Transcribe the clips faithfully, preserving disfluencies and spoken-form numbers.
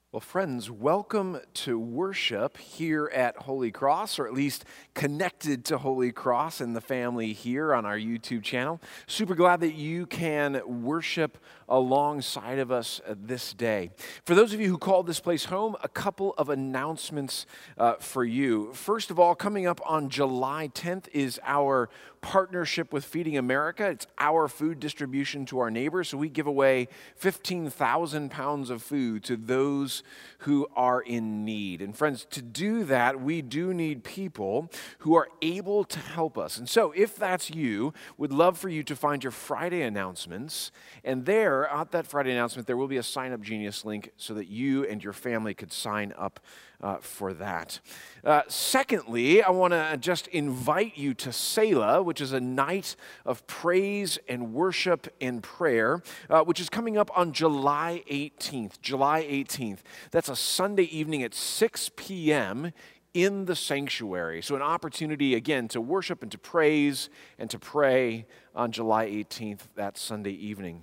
Well, friends, welcome to worship here at Holy Cross, or at least connected to Holy Cross and the family here on our YouTube channel. Super glad that you can worship alongside of us uh, this day. For those of you who called this place home, a couple of announcements uh, for you. First of all, coming up on July tenth is our partnership with Feeding America. It's our food distribution to our neighbors. So we give away fifteen thousand pounds of food to those who are in need. And friends, to do that, we do need people who are able to help us. And so if that's you, we'd love for you to find your Friday announcements. And there, at that Friday announcement, there will be a Sign Up Genius link so that you and your family could sign up Uh, for that. Uh, secondly, I want to just invite you to Selah, which is a night of praise and worship and prayer, uh, which is coming up on July eighteenth. July eighteenth. That's a Sunday evening at six p.m. in the sanctuary. So an opportunity, again, to worship and to praise and to pray on July eighteenth, that Sunday evening.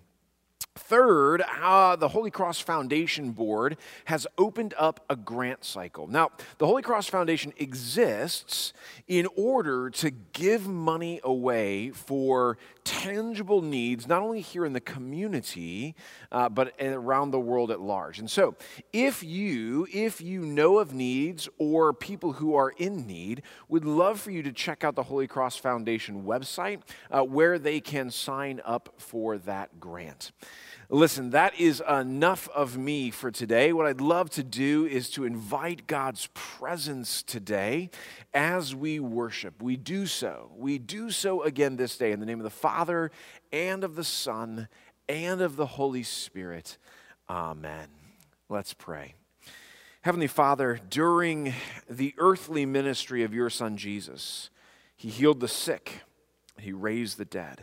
Third, uh, the Holy Cross Foundation Board has opened up a grant cycle. Now, the Holy Cross Foundation exists in order to give money away for tangible needs, not only here in the community, uh, but around the world at large. And so, if you, if you know of needs or people who are in need, we'd love for you to check out the Holy Cross Foundation website uh, where they can sign up for that grant. Listen, that is enough of me for today. What I'd love to do is to invite God's presence today as we worship. We do so. We do so again this day in the name of the Father and of the Son and of the Holy Spirit. Amen. Let's pray. Heavenly Father, during the earthly ministry of your Son Jesus, he healed the sick, he raised the dead.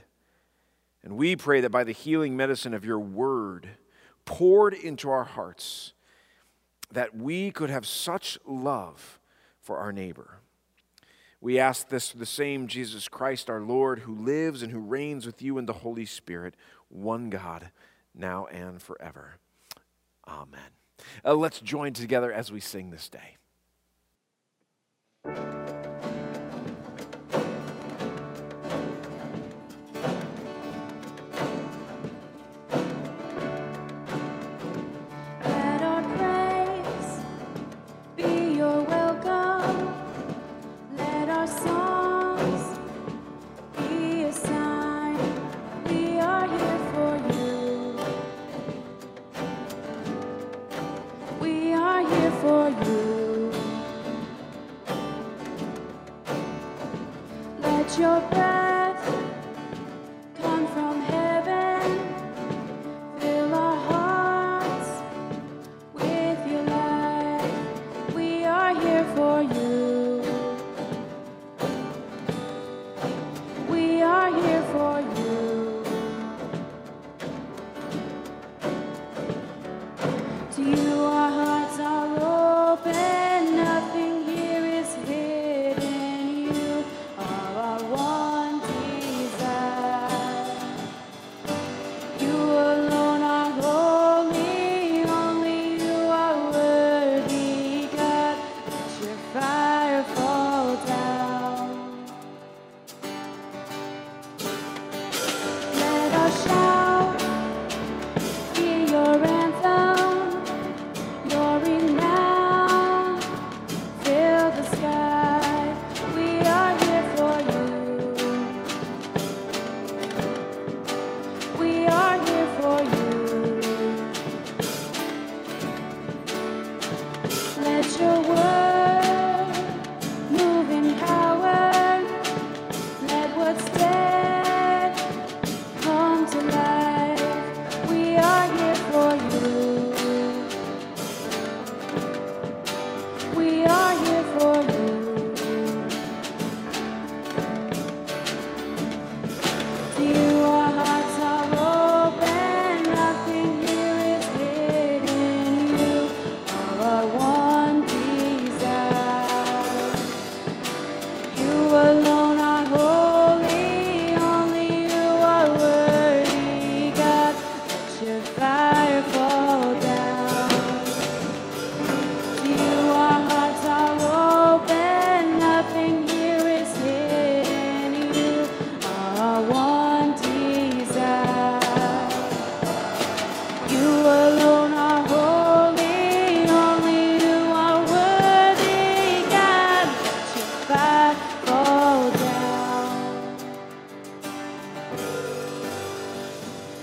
And we pray that by the healing medicine of your word poured into our hearts, that we could have such love for our neighbor. We ask this through the same Jesus Christ, our Lord, who lives and who reigns with you in the Holy Spirit, one God, now and forever. Amen. Uh, let's join together as we sing this day. We are here for you.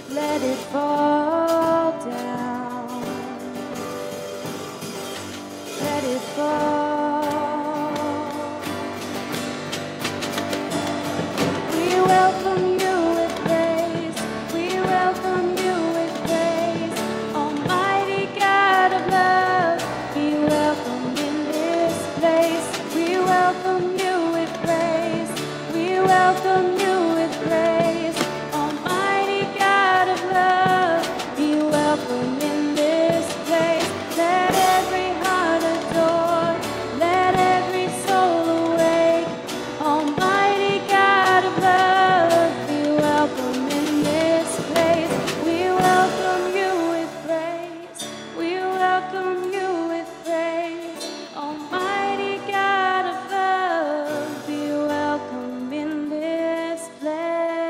let it fall down. Let it fall. We welcome you with praise. We welcome you with praise. Almighty God of love, be welcomed in this place. We welcome you with praise. We welcome you with praise. Almighty God of love, be welcomed in this place. Let every heart adore, let every soul awake. Almighty God of love, be welcomed in this place. We welcome you with praise. We welcome you with praise. Almighty God of love, be welcome in this place.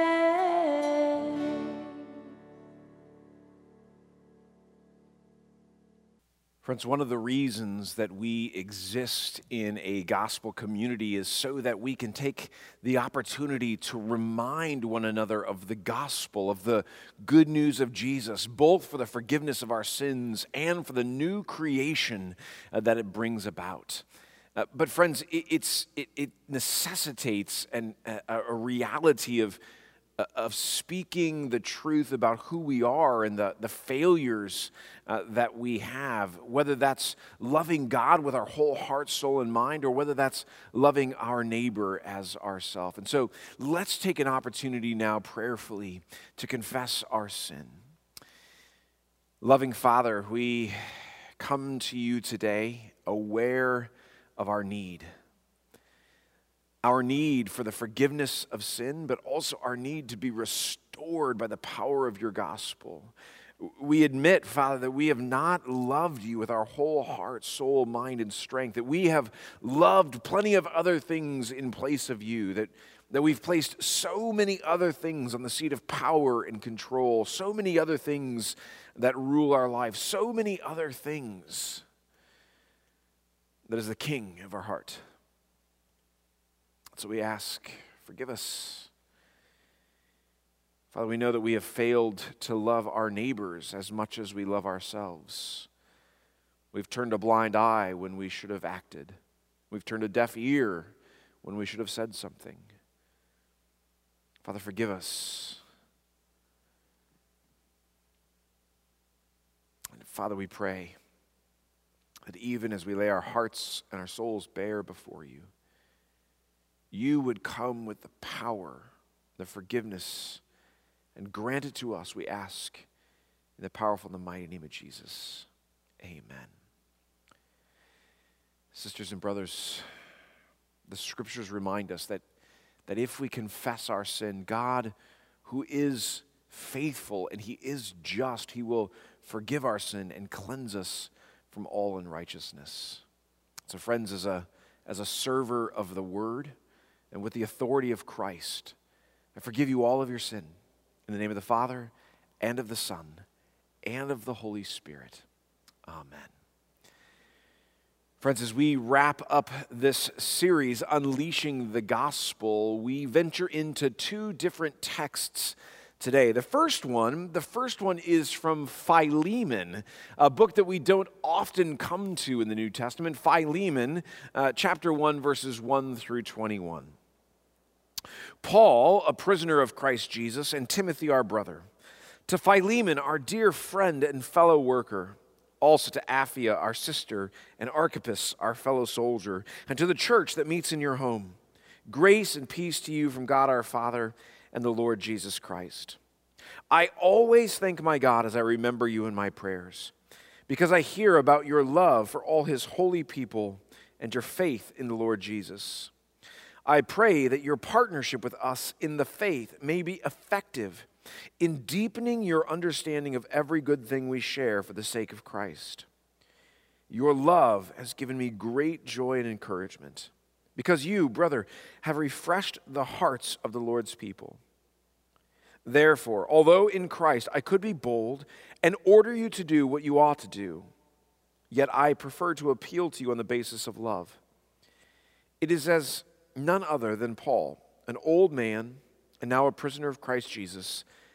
Friends, one of the reasons that we exist in a gospel community is so that we can take the opportunity to remind one another of the gospel, of the good news of Jesus, both for the forgiveness of our sins and for the new creation uh, that it brings about. Uh, but friends, it, it's, it, it necessitates an, a, a reality of of speaking the truth about who we are and the, the failures uh, that we have, whether that's loving God with our whole heart, soul, and mind, or whether that's loving our neighbor as ourselves. And so let's take an opportunity now prayerfully to confess our sin. Loving Father, we come to you today aware of our need. Our need for the forgiveness of sin, but also our need to be restored by the power of your gospel. We admit, Father, that we have not loved you with our whole heart, soul, mind, and strength, that we have loved plenty of other things in place of you, that, that we've placed so many other things on the seat of power and control, so many other things that rule our lives, so many other things that is the king of our heart. So we ask, forgive us. Father, we know that we have failed to love our neighbors as much as we love ourselves. We've turned a blind eye when we should have acted. We've turned a deaf ear when we should have said something. Father, forgive us. And Father, we pray that even as we lay our hearts and our souls bare before you, you would come with the power, the forgiveness, and grant it to us, we ask, in the powerful and the mighty name of Jesus. Amen. Sisters and brothers, the scriptures remind us that, that if we confess our sin, God, who is faithful and he is just, he will forgive our sin and cleanse us from all unrighteousness. So friends, as a, as a server of the word, and with the authority of Christ, I forgive you all of your sin in the name of the Father and of the Son and of the Holy Spirit. Amen. Friends, as we wrap up this series, Unleashing the Gospel, we venture into two different texts today. The first one, the first one is from Philemon, a book that we don't often come to in the New Testament. Philemon, uh, chapter one, verses one through twenty-one. Paul, a prisoner of Christ Jesus, and Timothy, our brother, to Philemon, our dear friend and fellow worker, also to Apphia, our sister, and Archippus, our fellow soldier, and to the church that meets in your home. Grace and peace to you from God our Father and the Lord Jesus Christ. I always thank my God as I remember you in my prayers, because I hear about your love for all his holy people and your faith in the Lord Jesus. I pray that your partnership with us in the faith may be effective in deepening your understanding of every good thing we share for the sake of Christ. Your love has given me great joy and encouragement, because you, brother, have refreshed the hearts of the Lord's people. Therefore, although in Christ I could be bold and order you to do what you ought to do, yet I prefer to appeal to you on the basis of love. It is as none other than Paul, an old man and now a prisoner of Christ Jesus,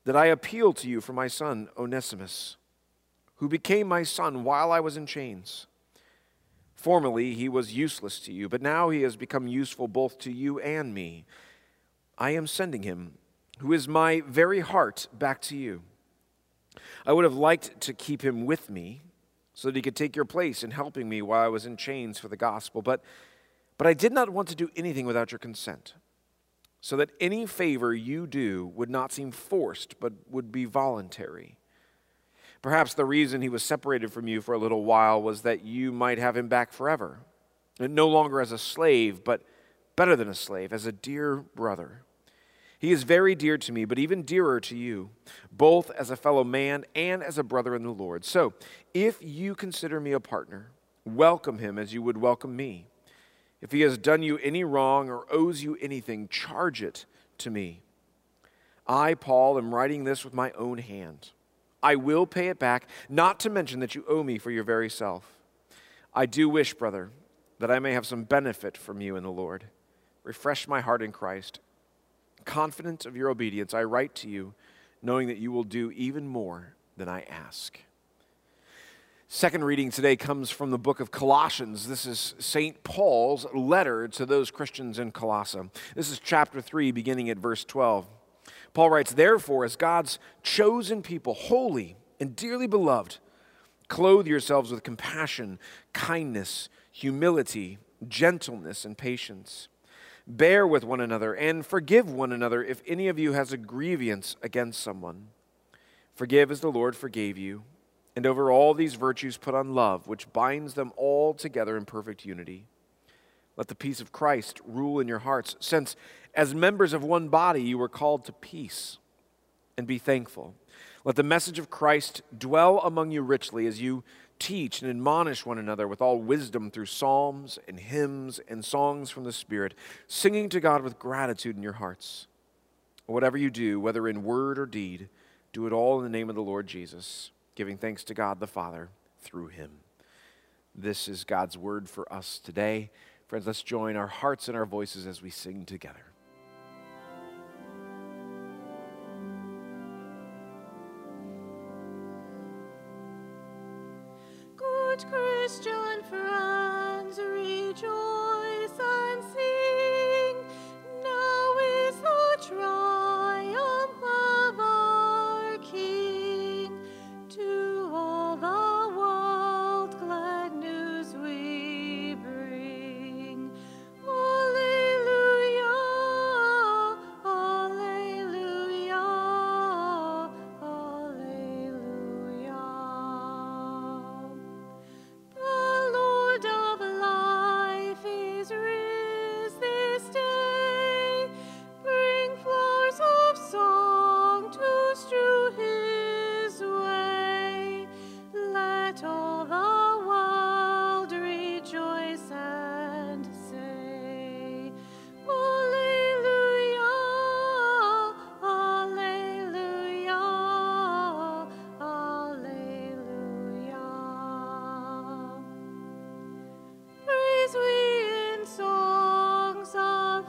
that I appeal to you for my son Onesimus, who became my son while I was in chains. Formerly he was useless to you, but now he has become useful both to you and me. I am sending him, who is my very heart, back to you. I would have liked to keep him with me so that he could take your place in helping me while I was in chains for the gospel, but, but I did not want to do anything without your consent, so that any favor you do would not seem forced, but would be voluntary. Perhaps the reason he was separated from you for a little while was that you might have him back forever, and no longer as a slave, but better than a slave, as a dear brother. He is very dear to me, but even dearer to you, both as a fellow man and as a brother in the Lord. So, if you consider me a partner, welcome him as you would welcome me. If he has done you any wrong or owes you anything, charge it to me. I, Paul, am writing this with my own hand. I will pay it back, not to mention that you owe me for your very self. I do wish, brother, that I may have some benefit from you in the Lord. Refresh my heart in Christ. Confident of your obedience, I write to you, knowing that you will do even more than I ask. Second reading today comes from the book of Colossians. This is Saint Paul's letter to those Christians in Colossae. This is chapter three, beginning at verse twelve. Paul writes, "Therefore, as God's chosen people, holy and dearly beloved, clothe yourselves with compassion, kindness, humility, gentleness, and patience. Bear with one another and forgive one another if any of you has a grievance against someone. Forgive as the Lord forgave you. And over all these virtues put on love, which binds them all together in perfect unity. Let the peace of Christ rule in your hearts, since as members of one body you were called to peace, and be thankful. Let the message of Christ dwell among you richly as you teach and admonish one another with all wisdom through psalms and hymns and songs from the Spirit, singing to God with gratitude in your hearts. Whatever you do, whether in word or deed, do it all in the name of the Lord Jesus, giving thanks to God the Father through him." This is God's word for us today. Friends, let's join our hearts and our voices as we sing together. Good Christian friends, rejoice and sing. Now is the triumph of our King. To all the world glad news we bring. Alleluia, alleluia, alleluia. The Lord of life is risen this day. Bring flowers of song to strew his way. Let all the world rejoice and say, Alleluia, alleluia, alleluia. Praise we in songs of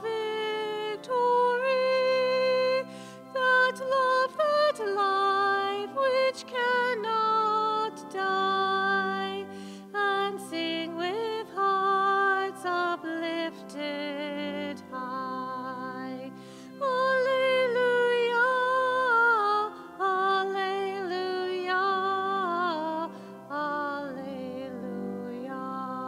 victory, that love, that life which cannot die, and sing with hearts uplifted high. Alleluia, alleluia, alleluia.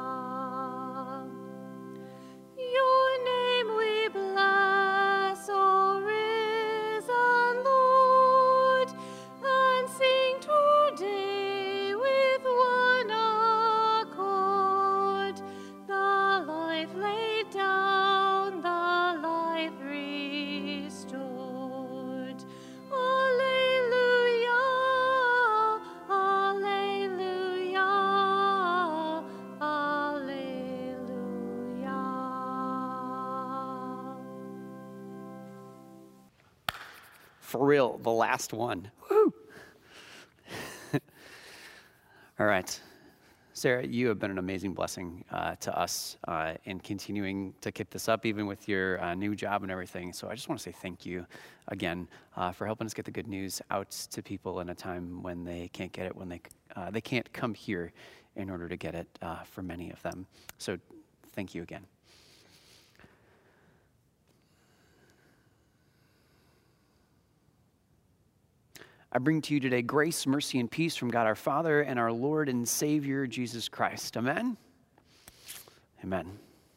Your name we bless, O risen Lord, and sing today with one accord. The life laid down, the life restored. Alleluia, alleluia, alleluia. For real, the last one. Woo! All right. Sarah, you have been an amazing blessing uh, to us uh, in continuing to keep this up, even with your uh, new job and everything. So I just want to say thank you again uh, for helping us get the good news out to people in a time when they can't get it, when they uh, they can't come here in order to get it uh, for many of them. So thank you again. I bring to you today grace, mercy, and peace from God our Father and our Lord and Savior, Jesus Christ. Amen? Amen.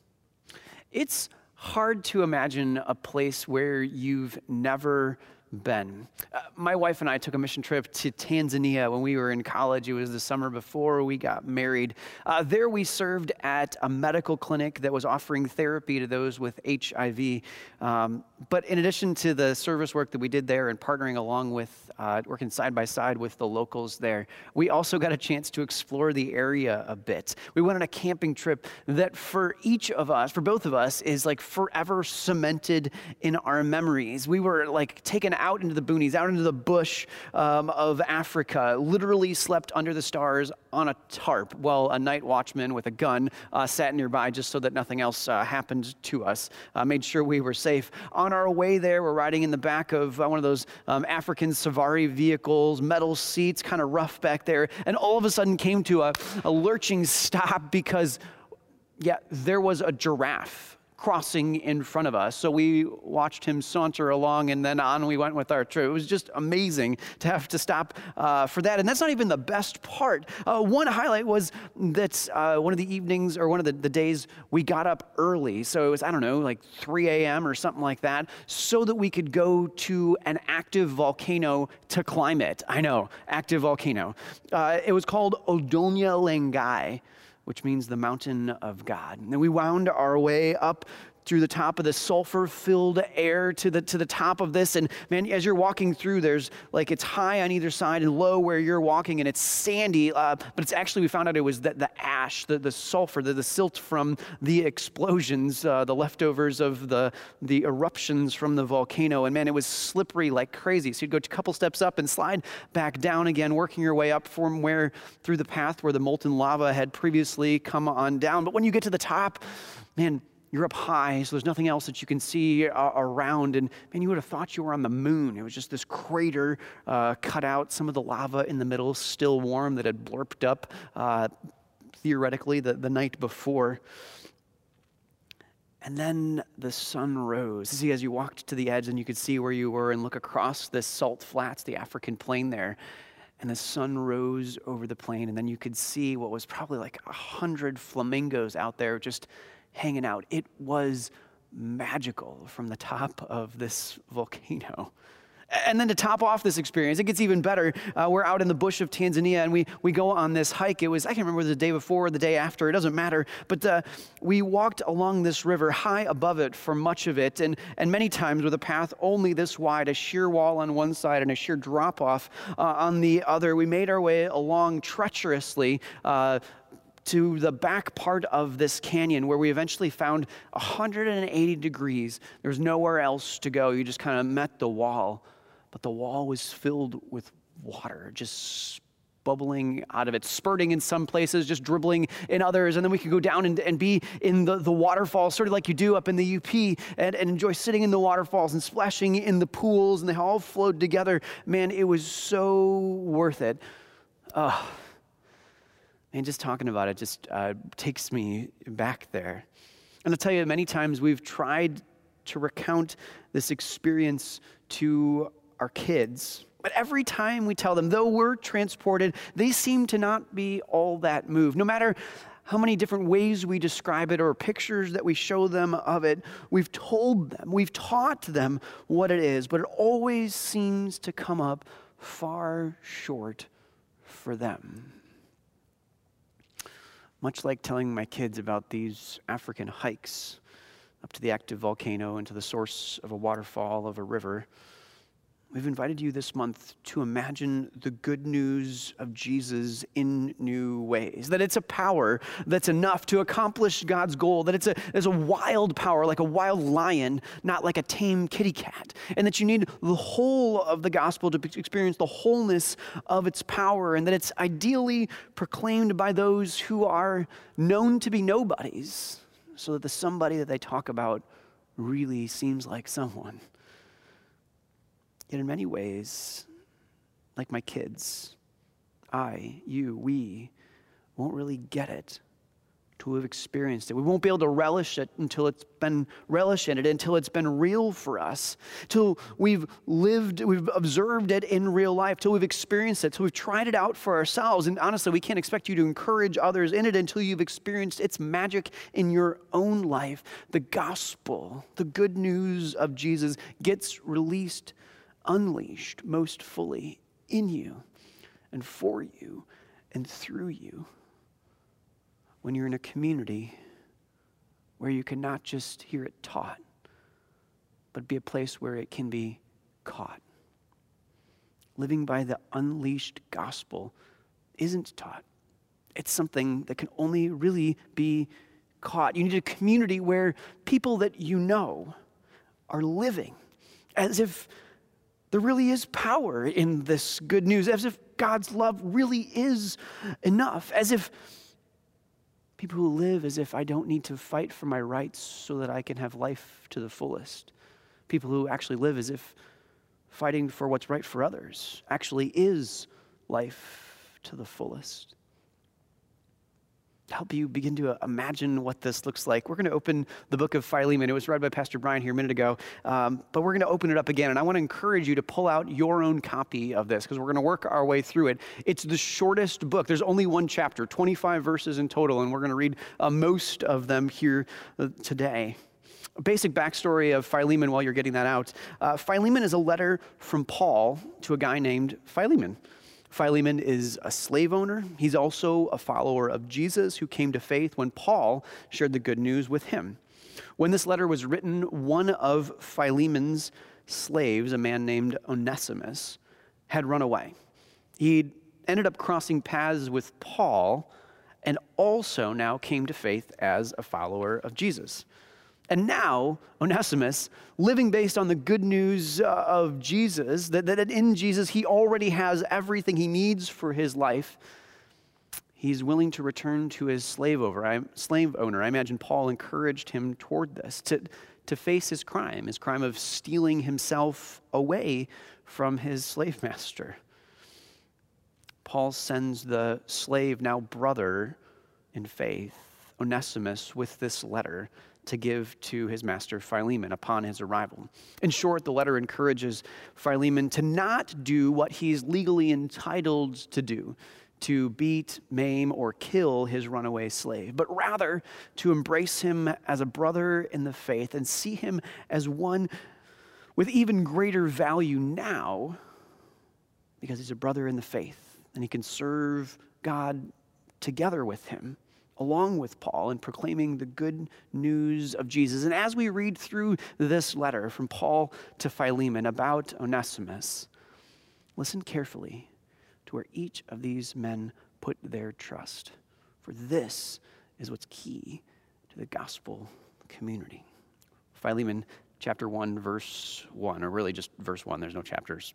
It's hard to imagine a place where you've never been. Uh, my wife and I took a mission trip to Tanzania when we were in college. It was the summer before we got married. Uh, there we served at a medical clinic that was offering therapy to those with H I V. Um, but in addition to the service work that we did there and partnering along with, uh, working side by side with the locals there, we also got a chance to explore the area a bit. We went on a camping trip that for each of us, for both of us, is like forever cemented in our memories. We were like taken out into the boonies, out into the bush um, of Africa, literally slept under the stars on a tarp while a night watchman with a gun uh, sat nearby just so that nothing else uh, happened to us, uh, made sure we were safe. On our way there, we're riding in the back of uh, one of those um, African safari vehicles, metal seats, kind of rough back there, and all of a sudden came to a, a lurching stop because, yeah, there was a giraffe crossing in front of us. So we watched him saunter along, and then on we went with our trip. It was just amazing to have to stop uh, for that. And that's not even the best part. Uh, one highlight was that uh, one of the evenings or one of the, the days we got up early. So it was, I don't know, like three a.m. or something like that, so that we could go to an active volcano to climb it. I know, active volcano. Uh, it was called Odonya Lengai, which means the mountain of God. And we wound our way up through the top of the sulfur-filled air to the to the top of this. And man, as you're walking through, there's like, it's high on either side and low where you're walking, and it's sandy, uh, but it's actually, we found out it was the, the ash, the, the sulfur, the, the silt from the explosions, uh, the leftovers of the, the eruptions from the volcano. And man, it was slippery like crazy. So you'd go a couple steps up and slide back down again, working your way up from where, through the path where the molten lava had previously come on down. But when you get to the top, man, you're up high, so there's nothing else that you can see uh, around. And man, you would have thought you were on the moon. It was just this crater uh, cut out, some of the lava in the middle still warm that had blurped up uh, theoretically the, the night before. And then the sun rose. See, as you walked to the edge and you could see where you were and look across this salt flats, the African plain there, and the sun rose over the plain, and then you could see what was probably like a hundred flamingos out there just hanging out. It was magical from the top of this volcano. And then to top off this experience, it gets even better. Uh, we're out in the bush of Tanzania, and we we go on this hike. It was, I can't remember the day before or the day after, it doesn't matter. But uh, we walked along this river high above it for much of it, and, and many times with a path only this wide, a sheer wall on one side and a sheer drop-off uh, on the other. We made our way along treacherously, uh, to the back part of this canyon where we eventually found one hundred eighty degrees. There was nowhere else to go. You just kind of met the wall, but the wall was filled with water, just bubbling out of it, spurting in some places, just dribbling in others. And then we could go down and, and be in the, the waterfalls, sort of like you do up in the U P, and, and enjoy sitting in the waterfalls and splashing in the pools, and they all flowed together. Man, it was so worth it. Oh. And just talking about it just uh, takes me back there. And I'll tell you, many times we've tried to recount this experience to our kids, but every time we tell them, though we're transported, they seem to not be all that moved. No matter how many different ways we describe it or pictures that we show them of it, we've told them, we've taught them what it is, but it always seems to come up far short for them. Much like telling my kids about these African hikes up to the active volcano and to the source of a waterfall of a river, we've invited you this month to imagine the good news of Jesus in new ways. That it's a power that's enough to accomplish God's goal. That it's a, it's a wild power, like a wild lion, not like a tame kitty cat. And that you need the whole of the gospel to experience the wholeness of its power. And that it's ideally proclaimed by those who are known to be nobodies, so that the somebody that they talk about really seems like someone. Yet in many ways, like my kids, I, you, we won't really get it till we've experienced it. We won't be able to relish it until it's been relish in it, until it's been real for us, till we've lived, we've observed it in real life, till we've experienced it, till we've tried it out for ourselves. And honestly, we can't expect you to encourage others in it until you've experienced its magic in your own life. The gospel, the good news of Jesus, gets released, unleashed most fully in you and for you and through you when you're in a community where you can not just hear it taught, but be a place where it can be caught. Living by the unleashed gospel isn't taught. It's something that can only really be caught. You need a community where people that you know are living as if there really is power in this good news, as if God's love really is enough, as if people who live as if I don't need to fight for my rights so that I can have life to the fullest. People who actually live as if fighting for what's right for others actually is life to the fullest. To help you begin to imagine what this looks like, we're going to open the book of Philemon. It was read by Pastor Brian here a minute ago, um, but we're going to open it up again, and I want to encourage you to pull out your own copy of this because we're going to work our way through it. It's the shortest book. There's only one chapter, twenty-five verses in total, and we're going to read uh, most of them here uh, today. A basic backstory of Philemon while you're getting that out. Uh, Philemon is a letter from Paul to a guy named Philemon. Philemon is a slave owner. He's also a follower of Jesus who came to faith when Paul shared the good news with him. When this letter was written, one of Philemon's slaves, a man named Onesimus, had run away. He ended up crossing paths with Paul and also now came to faith as a follower of Jesus. And now, Onesimus, living based on the good news uh, of Jesus, that, that in Jesus he already has everything he needs for his life, he's willing to return to his slave owner. I, slave owner. I imagine Paul encouraged him toward this, to, to face his crime, his crime of stealing himself away from his slave master. Paul sends the slave, now brother in faith, Onesimus, with this letter to give to his master Philemon upon his arrival. In short, the letter encourages Philemon to not do what he's legally entitled to do, to beat, maim, or kill his runaway slave, but rather to embrace him as a brother in the faith and see him as one with even greater value now because he's a brother in the faith and he can serve God together with him, along with Paul, in proclaiming the good news of Jesus. And as we read through this letter from Paul to Philemon about Onesimus, listen carefully to where each of these men put their trust, for this is what's key to the gospel community. Philemon chapter one, verse one, or really just verse one, there's no chapters.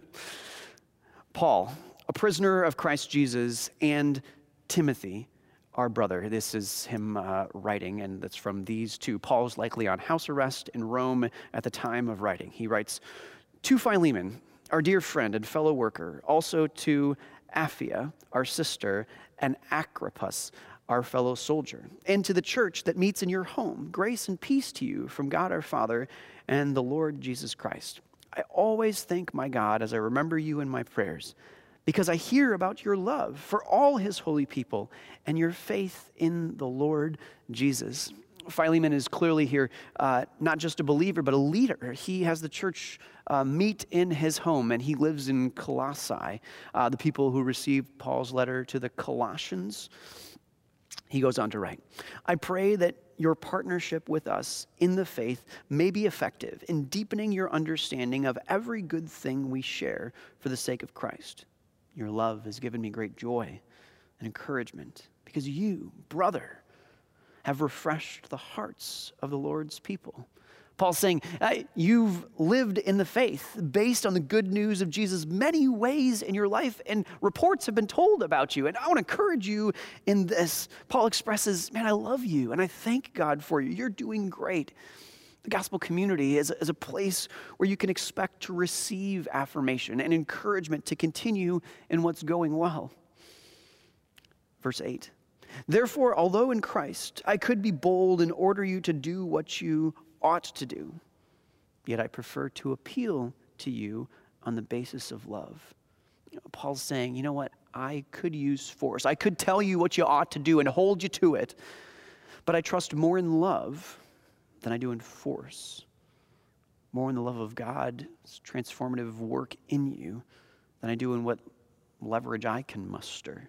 Paul, a prisoner of Christ Jesus, and Timothy, our brother. This is him uh, writing, and that's from these two. Paul's likely on house arrest in Rome at the time of writing. He writes, to Philemon, our dear friend and fellow worker, also to Apphia, our sister, and Agrippus, our fellow soldier, and to the church that meets in your home, grace and peace to you from God our Father and the Lord Jesus Christ. I always thank my God as I remember you in my prayers, because I hear about your love for all his holy people and your faith in the Lord Jesus. Philemon is clearly here uh, not just a believer, but a leader. He has the church uh, meet in his home, and he lives in Colossae, uh, the people who received Paul's letter to the Colossians. He goes on to write, I pray that your partnership with us in the faith may be effective in deepening your understanding of every good thing we share for the sake of Christ. Your love has given me great joy and encouragement because you, brother, have refreshed the hearts of the Lord's people. Paul's saying, you've lived in the faith based on the good news of Jesus many ways in your life, and reports have been told about you. And I want to encourage you in this. Paul expresses, man, I love you, and I thank God for you. You're doing great. The gospel community is, is a place where you can expect to receive affirmation and encouragement to continue in what's going well. Verse eight. Therefore, although in Christ I could be bold and order you to do what you ought to do, yet I prefer to appeal to you on the basis of love. You know, Paul's saying, you know what, I could use force. I could tell you what you ought to do and hold you to it, but I trust more in love than I do in force. More in the love of God's transformative work in you than I do in what leverage I can muster.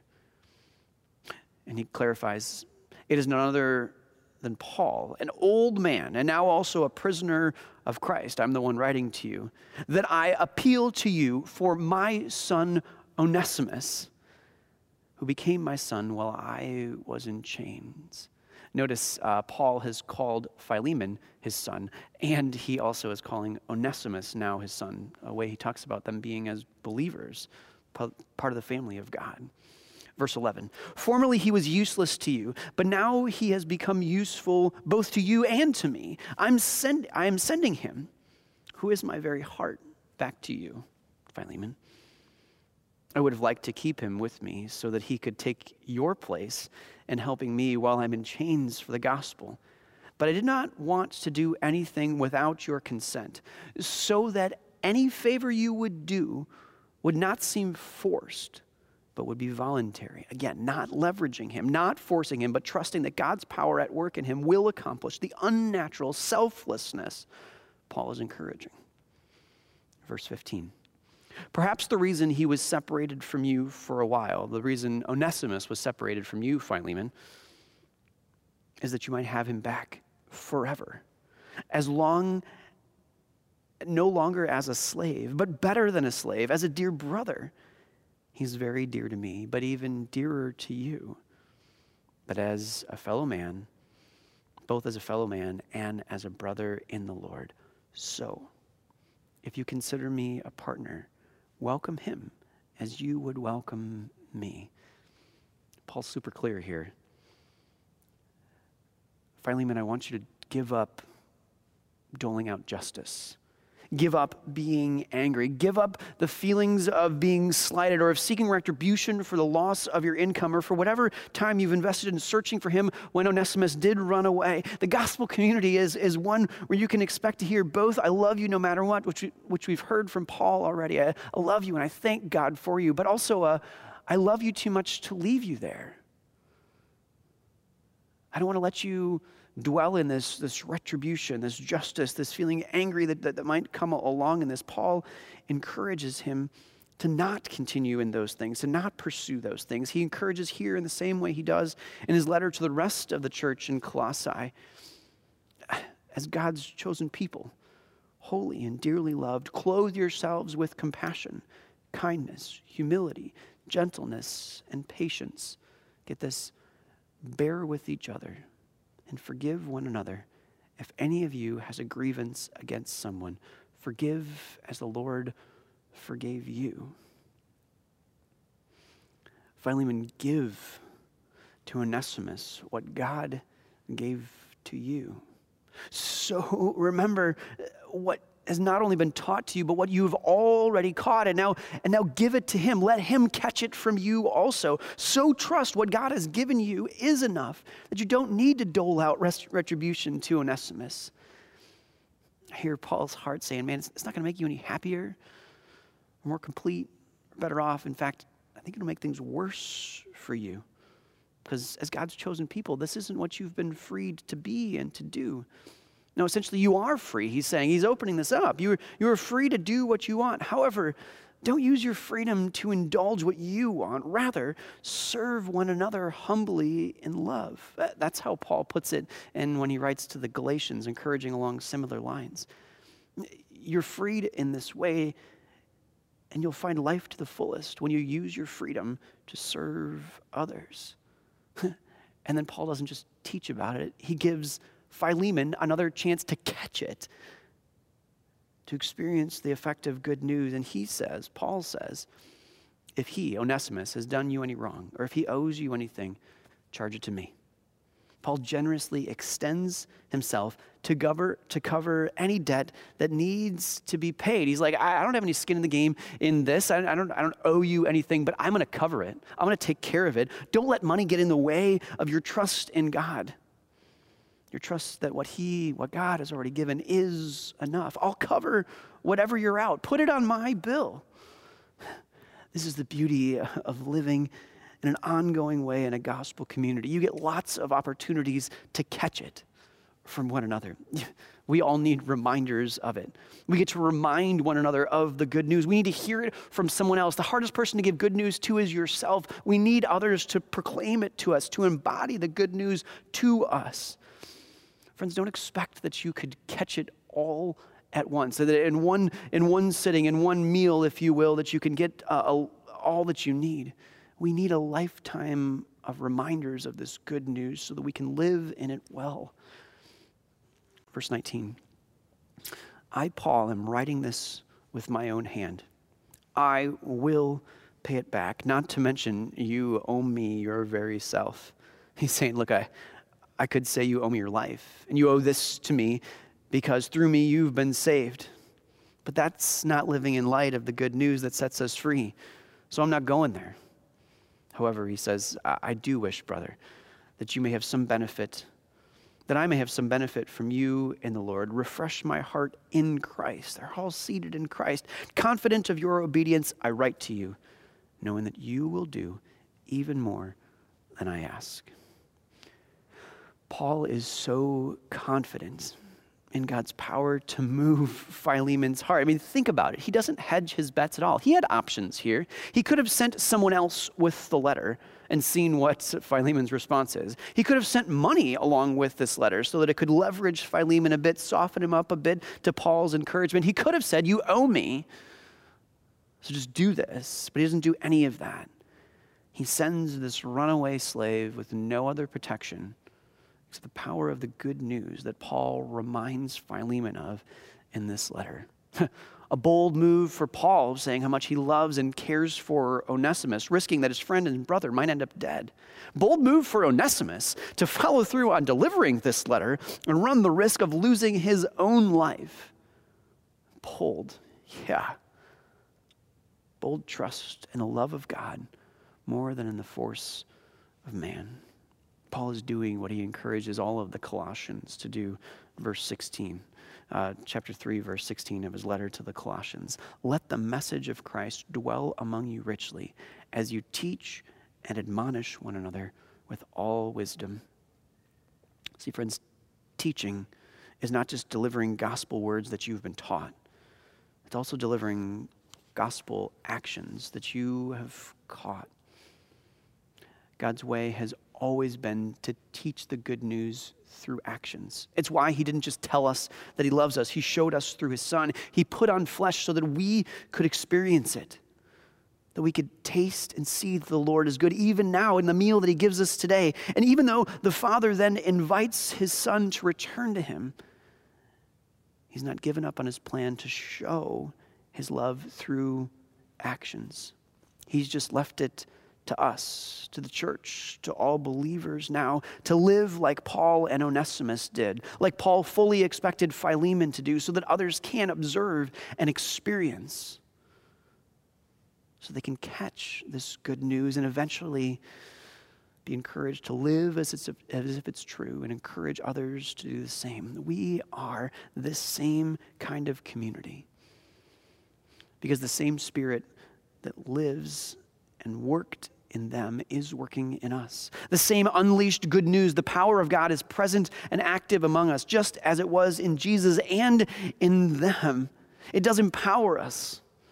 And he clarifies, it is none other than Paul, an old man, and now also a prisoner of Christ, I'm the one writing to you, that I appeal to you for my son Onesimus, who became my son while I was in chains. Notice uh, Paul has called Philemon his son, and he also is calling Onesimus now his son, a way he talks about them being as believers, part of the family of God. Verse eleven, formerly he was useless to you, but now he has become useful both to you and to me. I'm send, I am sending him, who is my very heart, back to you, Philemon. I would have liked to keep him with me so that he could take your place in helping me while I'm in chains for the gospel. But I did not want to do anything without your consent, so that any favor you would do would not seem forced, but would be voluntary. Again, not leveraging him, not forcing him, but trusting that God's power at work in him will accomplish the unnatural selflessness Paul is encouraging. Verse fifteen. Perhaps the reason he was separated from you for a while, the reason Onesimus was separated from you, Philemon, is that you might have him back forever. As long, no longer as a slave, but better than a slave, as a dear brother. He's very dear to me, but even dearer to you. But as a fellow man, both as a fellow man and as a brother in the Lord. So, if you consider me a partner, welcome him as you would welcome me. Paul's super clear here. Philemon, I want you to give up doling out justice. Give up being angry. Give up the feelings of being slighted or of seeking retribution for the loss of your income or for whatever time you've invested in searching for him when Onesimus did run away. The gospel community is, is one where you can expect to hear both, I love you no matter what, which, we, which we've heard from Paul already. I, I love you and I thank God for you, but also uh, I love you too much to leave you there. I don't want to let you dwell in this, this retribution, this justice, this feeling angry that, that, that might come along in this. Paul encourages him to not continue in those things, to not pursue those things. He encourages here in the same way he does in his letter to the rest of the church in Colossae. As God's chosen people, holy and dearly loved, clothe yourselves with compassion, kindness, humility, gentleness, and patience. Get this, bear with each other and forgive one another. If any of you has a grievance against someone, forgive as the Lord forgave you. Philemon, give to Onesimus what God gave to you. So remember what has not only been taught to you, but what you have already caught, and now, and now give it to him. Let him catch it from you also. So trust what God has given you is enough, that you don't need to dole out rest- retribution to Onesimus. I hear Paul's heart saying, man, it's, it's not going to make you any happier, or more complete, or better off. In fact, I think it'll make things worse for you. Because as God's chosen people, this isn't what you've been freed to be and to do. No, essentially you are free, he's saying. He's opening this up. You're, you're free to do what you want. However, Don't use your freedom to indulge what you want. Rather, serve one another humbly in love. That's how Paul puts it, and when he writes to the Galatians, encouraging along similar lines. You're freed in this way, and you'll find life to the fullest when you use your freedom to serve others. And then Paul doesn't just teach about it. He gives Philemon another chance to catch it, to experience the effect of good news. And he says, Paul says, if he, Onesimus, has done you any wrong, or if he owes you anything, charge it to me. Paul generously extends himself to cover, to cover any debt that needs to be paid. He's like, I, I don't have any skin in the game in this. I, I, don't, I don't owe you anything, but I'm going to cover it. I'm going to take care of it. Don't let money get in the way of your trust in God. Your trust that what he, what God has already given is enough. I'll cover whatever you're out. Put it on my bill. This is the beauty of living in an ongoing way in a gospel community. You get lots of opportunities to catch it from one another. We all need reminders of it. We get to remind one another of the good news. We need to hear it from someone else. The hardest person to give good news to is yourself. We need others to proclaim it to us, to embody the good news to us. Friends, don't expect that you could catch it all at once, so that in one, in one sitting, in one meal, if you will, that you can get uh, all that you need. We need a lifetime of reminders of this good news so that we can live in it well. Verse nineteen, I, Paul, am writing this with my own hand. I will pay it back, not to mention you owe me your very self. He's saying, look, I, I could say you owe me your life, and you owe this to me because through me you've been saved. But that's not living in light of the good news that sets us free. So I'm not going there. However, he says, I, I do wish, brother, that you may have some benefit, that I may have some benefit from you in the Lord. Refresh my heart in Christ. They're all seated in Christ. Confident of your obedience, I write to you, knowing that you will do even more than I ask. Paul is so confident in God's power to move Philemon's heart. I mean, think about it. He doesn't hedge his bets at all. He had options here. He could have sent someone else with the letter and seen what Philemon's response is. He could have sent money along with this letter so that it could leverage Philemon a bit, soften him up a bit to Paul's encouragement. He could have said, you owe me, so just do this. But he doesn't do any of that. He sends this runaway slave with no other protection. It's the power of the good news that Paul reminds Philemon of in this letter. A bold move for Paul, saying how much he loves and cares for Onesimus, risking that his friend and brother might end up dead. Bold move for Onesimus to follow through on delivering this letter and run the risk of losing his own life. Bold, yeah. Bold trust in the love of God more than in the force of man. Paul is doing what he encourages all of the Colossians to do. Verse sixteen, uh, chapter three, verse sixteen of his letter to the Colossians. Let the message of Christ dwell among you richly as you teach and admonish one another with all wisdom. See, friends, teaching is not just delivering gospel words that you've been taught. It's also delivering gospel actions that you have caught. God's way has always been to teach the good news through actions. It's why he didn't just tell us that he loves us. He showed us through his son. He put on flesh so that we could experience it, that we could taste and see that the Lord is good even now in the meal that he gives us today. And even though the Father then invites his son to return to him, he's not given up on his plan to show his love through actions. He's just left it to us, to the church, to all believers now, to live like Paul and Onesimus did, like Paul fully expected Philemon to do, so that others can observe and experience, so they can catch this good news and eventually be encouraged to live as, it's, as if it's true and encourage others to do the same. We are this same kind of community because the same Spirit that lives and worked in them is working in us. The same unleashed good news, the power of God is present and active among us, just as it was in Jesus and in them. It does empower us.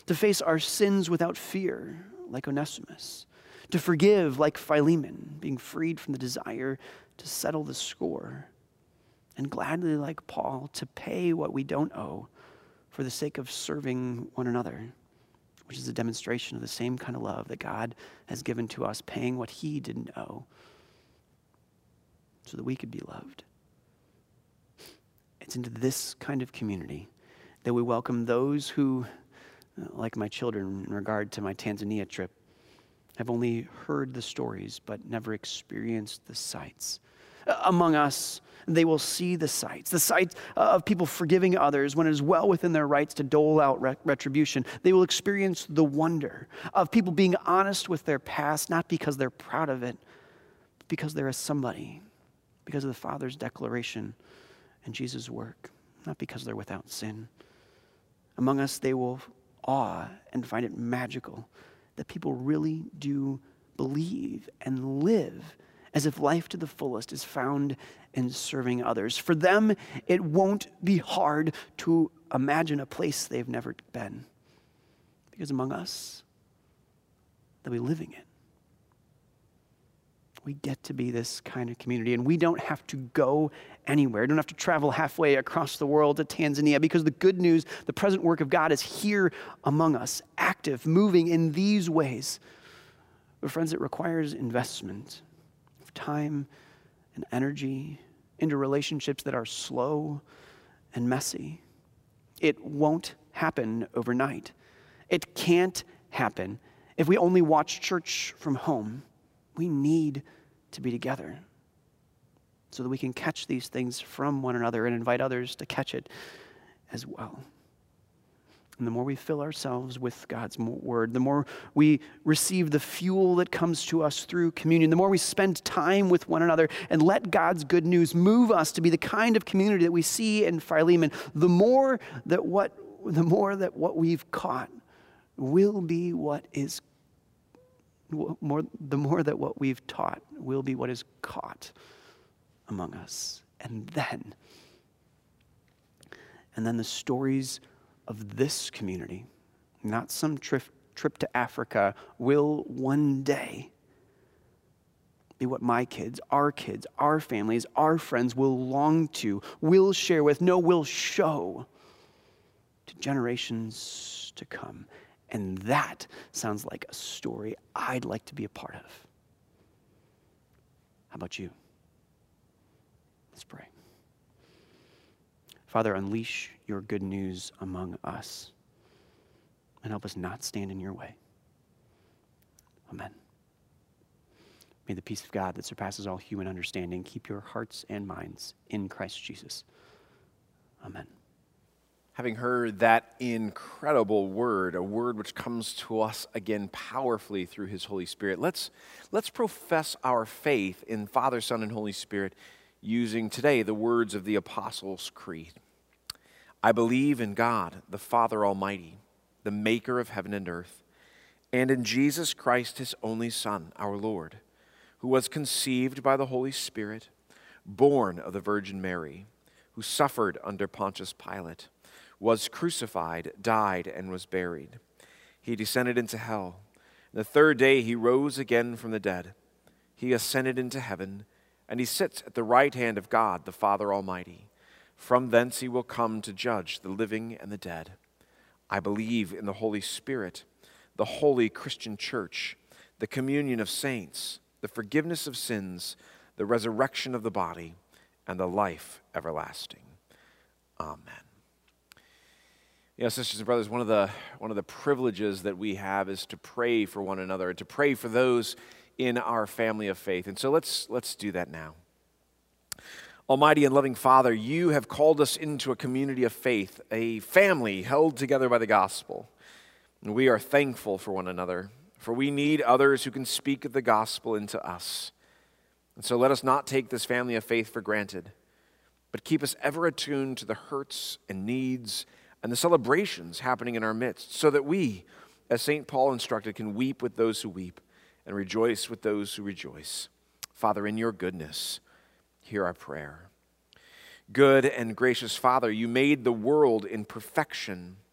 to face our sins without fear, like Onesimus, to forgive like Philemon, being freed from the desire to settle the score, and gladly like Paul, to pay what we don't owe for the sake of serving one another, which is a demonstration of the same kind of love that God has given to us, paying what he didn't owe so that we could be loved. It's into this kind of community that we welcome those who, like my children in regard to my Tanzania trip, have only heard the stories but never experienced the sights. Among us, they will see the sights, the sights of people forgiving others when it is well within their rights to dole out retribution. They will experience the wonder of people being honest with their past, not because they're proud of it, but because there is somebody, because of the Father's declaration and Jesus' work, not because they're without sin. Among us, they will awe and find it magical that people really do believe and live as if life to the fullest is found in serving others. For them, it won't be hard to imagine a place they've never been, because among us, they'll be living it. We get to be this kind of community, and we don't have to go anywhere. We don't have to travel halfway across the world to Tanzania, because the good news, the present work of God is here among us, active, moving in these ways. But friends, it requires investment of time and energy into relationships that are slow and messy. It won't happen overnight. It can't happen if we only watch church from home. We need to be together so that we can catch these things from one another and invite others to catch it as well. And the more we fill ourselves with God's word, the more we receive the fuel that comes to us through communion, the more we spend time with one another and let God's good news move us to be the kind of community that we see in Philemon, the more that what, the more that what we've caught will be what is More, the more that what we've taught will be what is caught among us. And then, and then the stories of this community, not some trip, trip to Africa, will one day be what my kids, our kids, our families, our friends will long to, will share with, no, will show to generations to come. And that sounds like a story I'd like to be a part of. How about you? Let's pray. Father, unleash your good news among us and help us not stand in your way. Amen. May the peace of God that surpasses all human understanding keep your hearts and minds in Christ Jesus. Amen. Having heard that incredible word, a word which comes to us again powerfully through his Holy Spirit, let's, let's profess our faith in Father, Son, and Holy Spirit using today the words of the Apostles' Creed. I believe in God, the Father Almighty, the maker of heaven and earth, and in Jesus Christ, his only Son, our Lord, who was conceived by the Holy Spirit, born of the Virgin Mary, who suffered under Pontius Pilate, was crucified, died, and was buried. He descended into hell. The third day he rose again from the dead. He ascended into heaven, and he sits at the right hand of God, the Father Almighty. From thence he will come to judge the living and the dead. I believe in the Holy Spirit, the holy Christian church, the communion of saints, the forgiveness of sins, the resurrection of the body, and the life everlasting. Amen. You know, sisters and brothers, one of the one of the privileges that we have is to pray for one another and to pray for those in our family of faith. And so let's let's do that now. Almighty and loving Father, you have called us into a community of faith, a family held together by the gospel. And we are thankful for one another, for we need others who can speak of the gospel into us. And so let us not take this family of faith for granted, but keep us ever attuned to the hurts and needs and the celebrations happening in our midst, so that we, as Saint Paul instructed, can weep with those who weep and rejoice with those who rejoice. Father, in your goodness, hear our prayer. Good and gracious Father, you made the world in perfection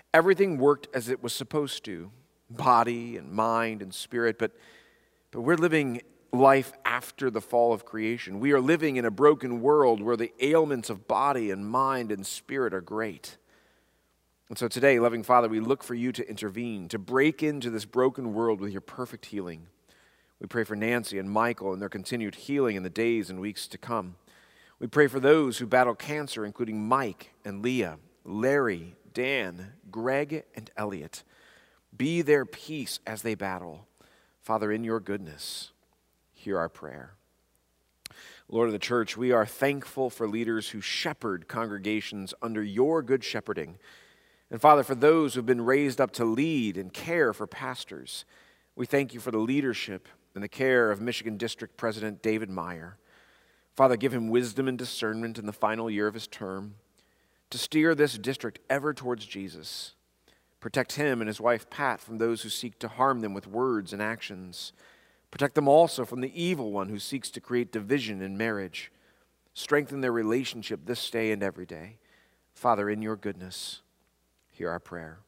Everything worked as it was supposed to, body and mind and spirit, but, but we're living life after the fall of creation. We are living in a broken world where the ailments of body and mind and spirit are great. And so today, loving Father, we look for you to intervene, to break into this broken world with your perfect healing. We pray for Nancy and Michael and their continued healing in the days and weeks to come. We pray for those who battle cancer, including Mike and Leah, Larry, Dan, Greg, and Elliot. Be their peace as they battle. Father, in your goodness, hear our prayer. Lord of the church, we are thankful for leaders who shepherd congregations under your good shepherding. And Father, for those who have been raised up to lead and care for pastors, we thank you for the leadership and the care of Michigan District President David Meyer. Father, give him wisdom and discernment in the final year of his term to steer this district ever towards Jesus. Protect him and his wife Pat from those who seek to harm them with words and actions. Protect them also from the evil one who seeks to create division in marriage. Strengthen their relationship this day and every day. Father, in your goodness, hear our prayer.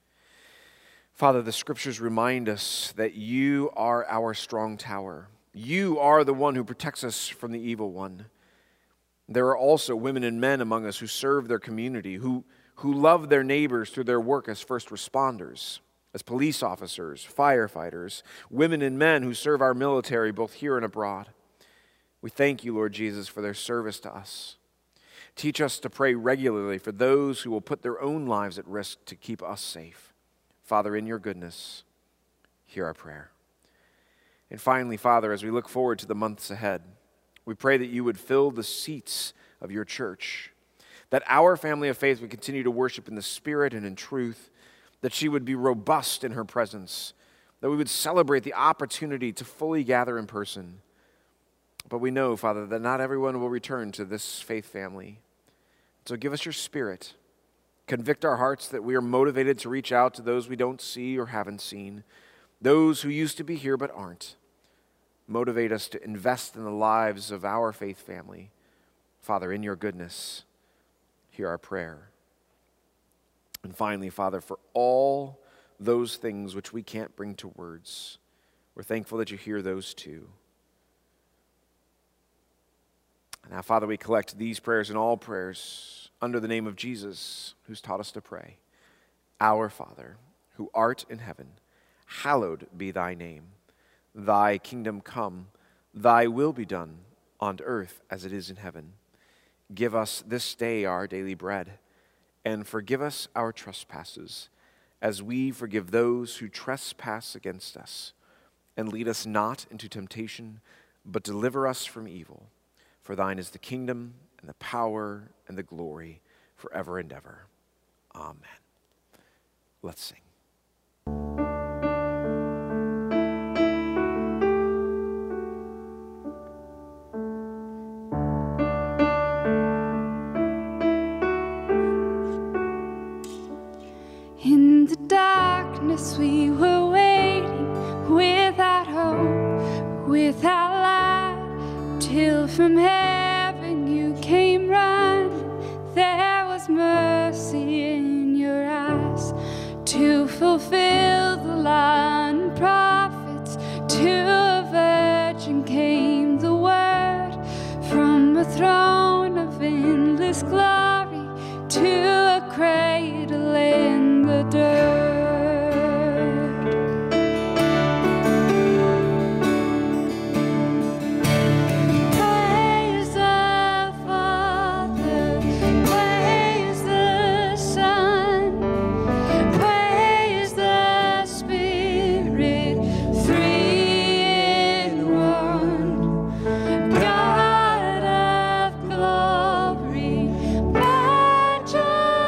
Father, the scriptures remind us that you are our strong tower. You are the one who protects us from the evil one. There are also women and men among us who serve their community, who, who love their neighbors through their work as first responders, as police officers, firefighters, women and men who serve our military both here and abroad. We thank you, Lord Jesus, for their service to us. Teach us to pray regularly for those who will put their own lives at risk to keep us safe. Father, in your goodness, hear our prayer. And finally, Father, as we look forward to the months ahead, we pray that you would fill the seats of your church, that our family of faith would continue to worship in the Spirit and in truth, that she would be robust in her presence, that we would celebrate the opportunity to fully gather in person. But we know, Father, that not everyone will return to this faith family. So give us your Spirit. Convict our hearts that we are motivated to reach out to those we don't see or haven't seen, those who used to be here but aren't. Motivate us to invest in the lives of our faith family. Father, in your goodness, hear our prayer. And finally, Father, for all those things which we can't bring to words, we're thankful that you hear those too. Now, Father, we collect these prayers and all prayers under the name of Jesus, who's taught us to pray. Our Father, who art in heaven, hallowed be thy name. Thy kingdom come, thy will be done on earth as it is in heaven. Give us this day our daily bread, and forgive us our trespasses, as we forgive those who trespass against us. And lead us not into temptation, but deliver us from evil. For thine is the kingdom, and the power, and the glory, forever and ever. Amen. Let's sing. In the darkness we were waiting, without hope, without light, till from heaven you came running. There was mercy in your eyes to fulfill the law and prophets. To a virgin came the word from a throne of endless glory to a cradle in the dirt. Praise the Father, praise the Son, praise the Spirit, three in one. God of glory, majesty.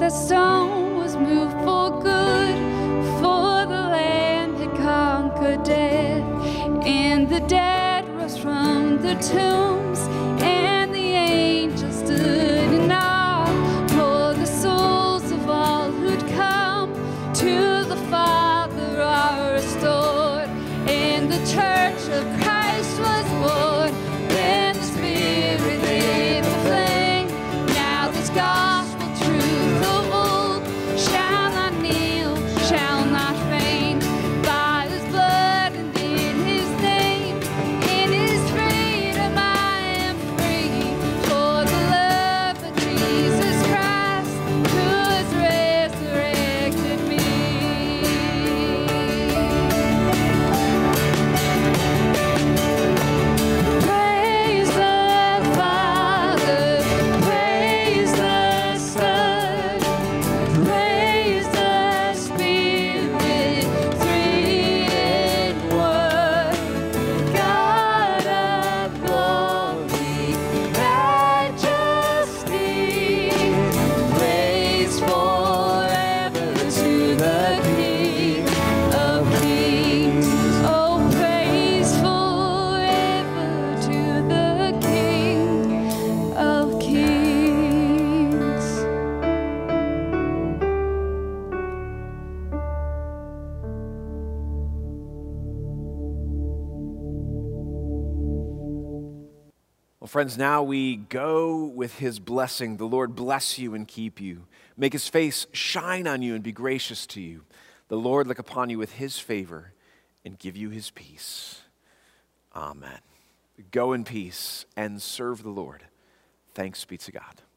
that stone was moved for good, for the Lamb had conquered death, and the dead rose from the tombs, and the angels stood in awe, for the souls of all who'd come to the Father are restored, and the church of Christ was born. Then the Spirit lit the flame. Now this gospel truth of old shall not kneel, shall not faint. By His blood and in His name, in His freedom I am free. For the love of Jesus Christ, who has resurrected me. Praise the Father, praise the Son, praise the Spirit, three in one. God of glory, majesty, praise forever to the King of Kings. Oh, praise forever to the King of Kings. Well, friends, now we go with His blessing. The Lord bless you and keep you. Make His face shine on you and be gracious to you. The Lord look upon you with His favor and give you His peace. Amen. Go in peace and serve the Lord. Thanks be to God.